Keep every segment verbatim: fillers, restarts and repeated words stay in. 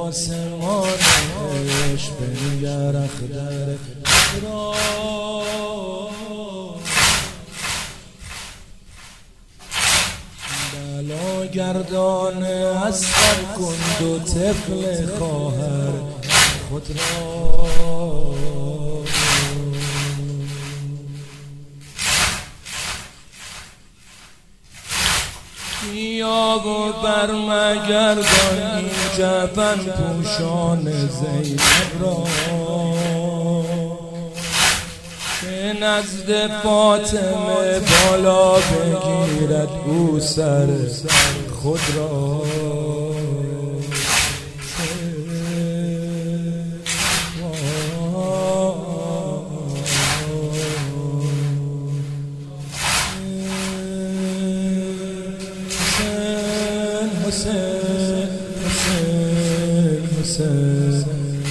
آسمان عشق بنگر اخضر را بلا گردان اسقر کن دو طفل خواهر خود را یا و برمگردان این جفن پوشان زینب را که نزد فاطمه بالا بگیرد او سر خود را حسین حسین حسین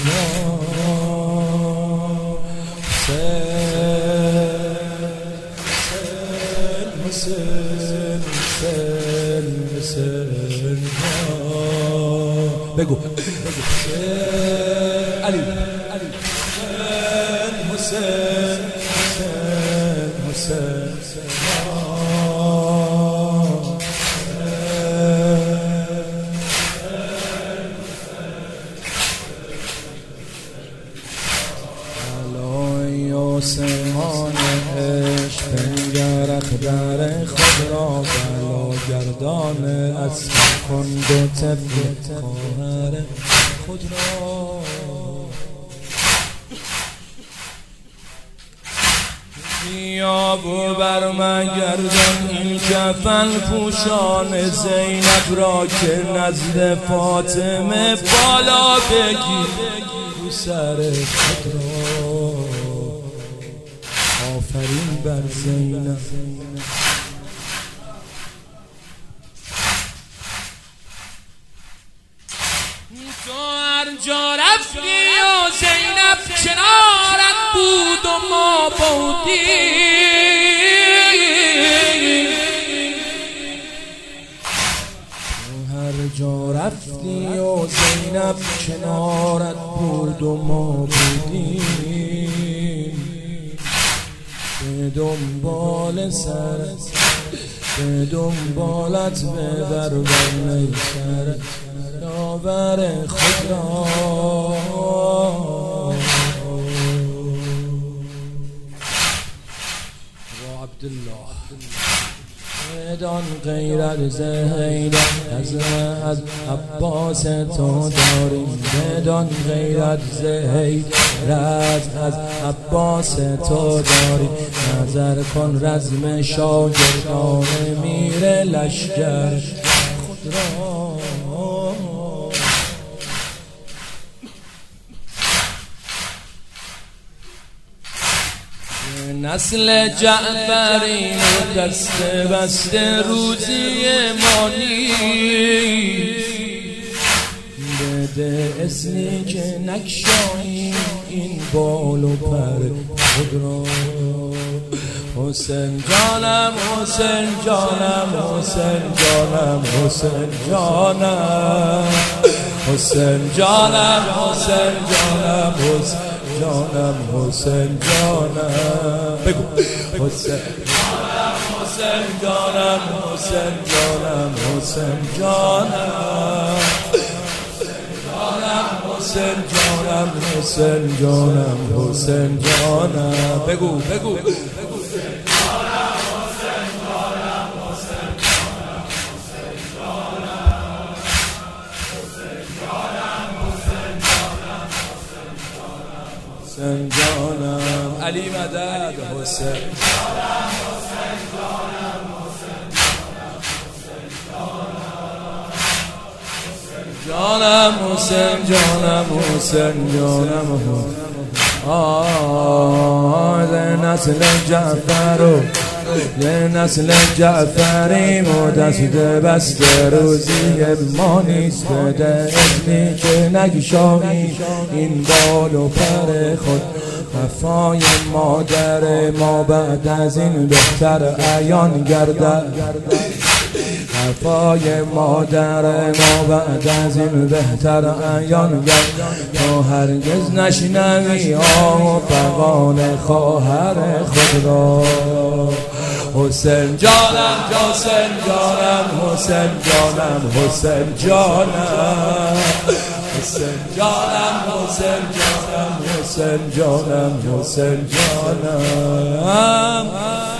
حسین حسین حسین بگو علی علی حسین حسین حسین آسمان عشق بنگر اخضر خود را بلا گردان اسقر کن دو طفل خواهر خود را بیا و برمگردان این کفن پوشان زینب را که نزد فاطمه بالا بگیر رو سر خود را آفرین بر زینب تو هر جا رفتی و زینب کنارت بود و ما بودی تو هر جا رفتی و زینب کنارت بود و ما بودی به دنبال سرت به دنبالت ببر بر میسرت یاور خود را و عبدالله بدان غیرت زهیدت از از عباس تو داریم بدان غیرت زهیدت از عباس تو داریم نظر کن رزم شاگردان میر لشکر خود را نسل جعفری و دست بسته روزی ما نیست بده اسمی که نکشاییم این بال و پر خود را حسین جانم حسین جانم حسین جانم حسین جانم حسین جانم حسین جانم حسین جانم حسین جانم بگو حسین جانم حسین جانم حسین جانم حسین جانم حسین جانم حسین جانم حسین جانم بگو بگو بگو حسین جانم علی مدد حسین جانم حسین جانم حسین جانم حسین جانم حسین جانم آه نسل جعفر و یه نسل جعفریم و دست بست روزی ما نیست بده اسمی که نگشایی این بال و پر خود وفای مادر ما بعد از این بهتر عیان گردد حرفای مادر ما بعد از این بهتر عیان گرد تو هرگز نشنوی آه و فغان خواهر خود را. حسین جانم حسین جانم حسین جانم حسین جانم حسین جانم حسین جانم حسین جانم حسین جانم